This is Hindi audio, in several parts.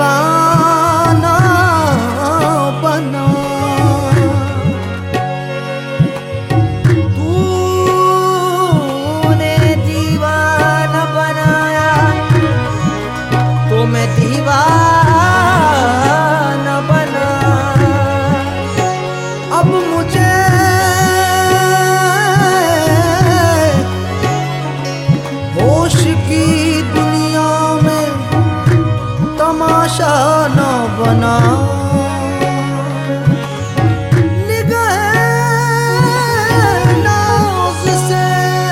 दीवाना बना। तूने दीवाना बनाया तो मैं दीवाना बना। अब मुझे होश की दुनिया में तमाशा न बना। निगाह नाज़ से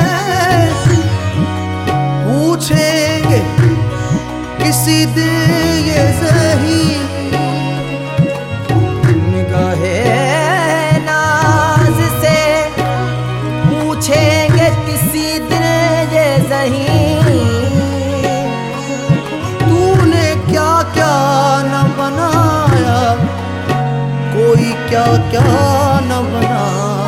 पूछेंगे किसी दिन ये सही। निगाह नाज़ से पूछेंगे किसी दिन ये सही। तूने क्या क्या न बनाया, कोई क्या क्या न बना।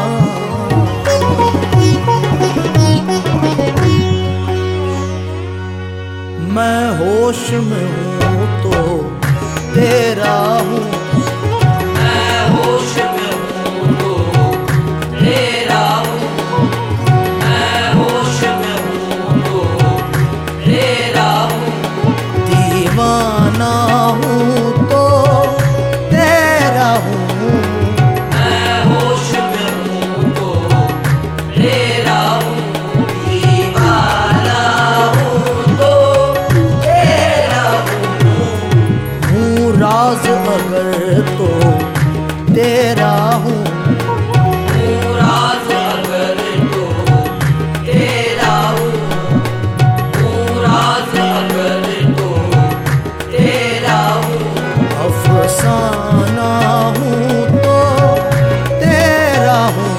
मैं होश में हूँ तो तेरा हूँ। मैं होश में हूँ तो तेरा हूँ। मैं होश में हूँ तो तेरा हूँ। दीवाना हूँ तो तेरा हूँ। मैं होश में हूँ तो तेरा हूँ। दीवाना हूँ तो तेरा हूँ। राज अगर तो तेरा हूँ। राज अगर तो तेरा हूँ। राज अगर तो तेरा हूँ। अफसाना हूँ तो तेरा हूँ।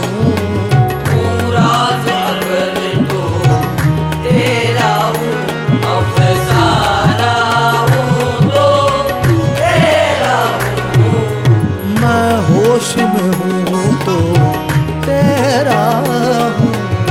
राज अगर तो तेरा हूँ। अफसाना हूँ तो तेरा हूँ। मैं होश में हूँ तो तेरा हूँ।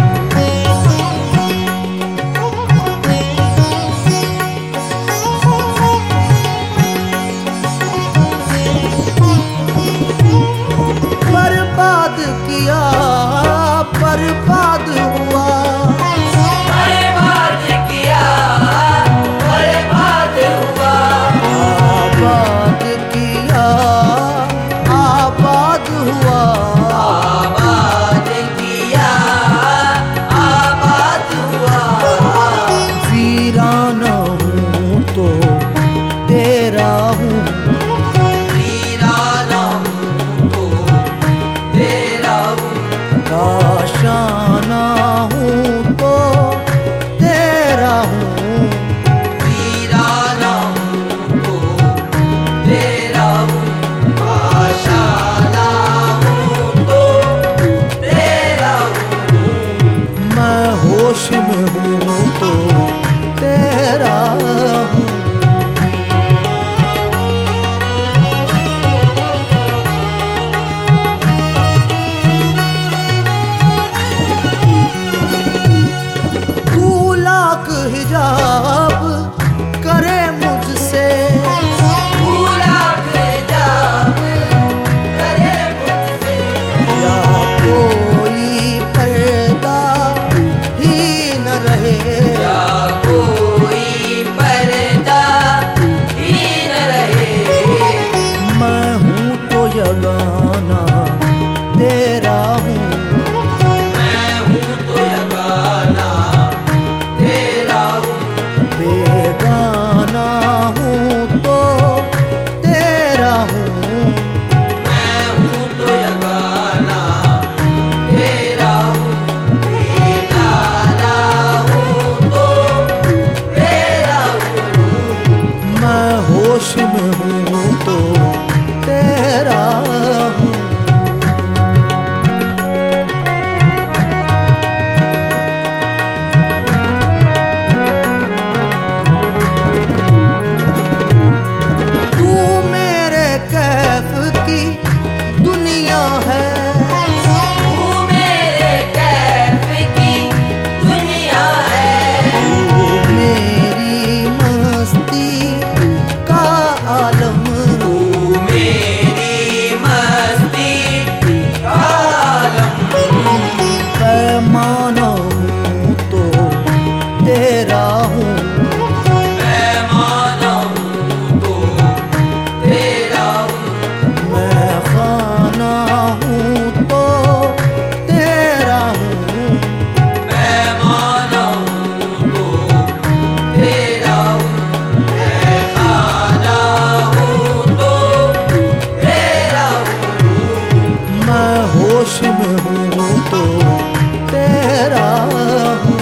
बर्बाद किया बर्बाद हुआ। बर्बाद किया बर्बाद हुआ। आबाद किया आबाद हुआ। आबाद किया आबाद हुआ। वीराना हूँ तो तेरा हूँ। वीराना हूँ तो तेरा हूँ। काशाना हूँ तो तेरा हूँ। वीराना हूँ तो तेरा हूँ। आशाना हूँ तो तेरा हूँ। मैं होश में हूँ तो तेरा हूँ। तू लाख हिजाब करे मुझसे। लाख जाब करे मुझसे। या कोई पर्दा ही न रहे। या कोई पर्दा ही न रहे। मैं हूँ तो यगाना तेरा हूँ। मैं हूँ तो यगाना तेरा हूँ। बेगाना हूँ तो तेरा हूँ। मैं हूँ तो यगाना तेरा हूँ। बेगाना हूँ तो तेरा हूँ। मैं होश में हूँ तो तेरा हूँ। तू मेरे कैफ की दुनिया है। तू मेरे कैफ की दुनिया है। तू मेरी मस्ती का आलम, तू मेरी मस्ती का आलम। मैं माना हूँ तो तेरा हूँ, मैं माना हूँ तो तेरा हूँ। मैं खाना हूँ तो तेरा हूँ, मैं माना हूँ तो तेरा हूँ। मैं खाना हूँ तो तेरा हूँ। मैं होश में हूँ तो तेरा हूँ।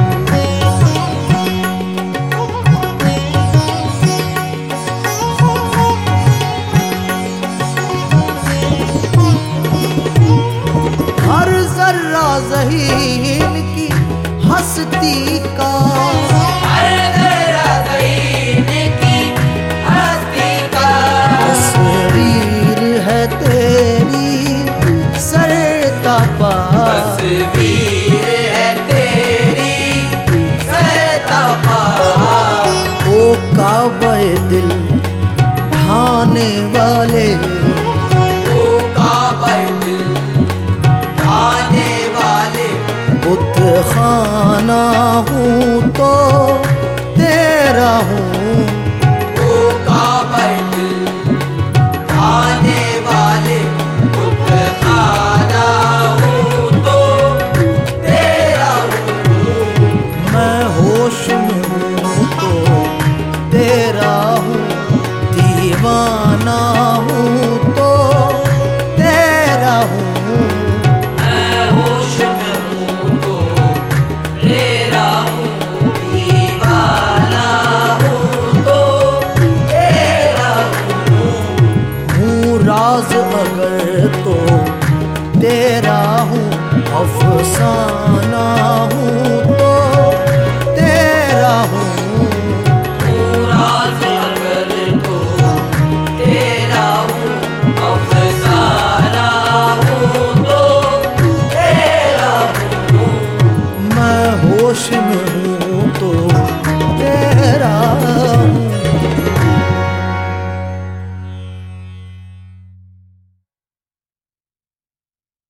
हर जर्रा ज़हीन की हस्ती का, हर जरा ज़हीन की हस्ती का तस्वीर है तेरी सरतापा, तस्वीर है तेरी सरतापा। ओ काबे दिल ढाने वाले, ओ काबा दिल ढाने वाले। बुत खाना हूँ तो तेरा हूँ, ओ काबा दिल ढाने वाले। बुत खाना हूँ तो तेरा हूँ। मैं होश में हूँ तो तेरा हूँ, दीवाना हूँ तो तेरा हूँ, मैं होश में हूँ तो तेरा हूँ। दीवाना हूँ तो तेरा हूँ। हूँ राज अगर तो तेरा हूँ, अफसाना हूँ तो तेरा हूँ, पूरा अगर तो तेरा हूँ। अफसाना हूँ तो तेरा हूँ। मैं होश में हूँ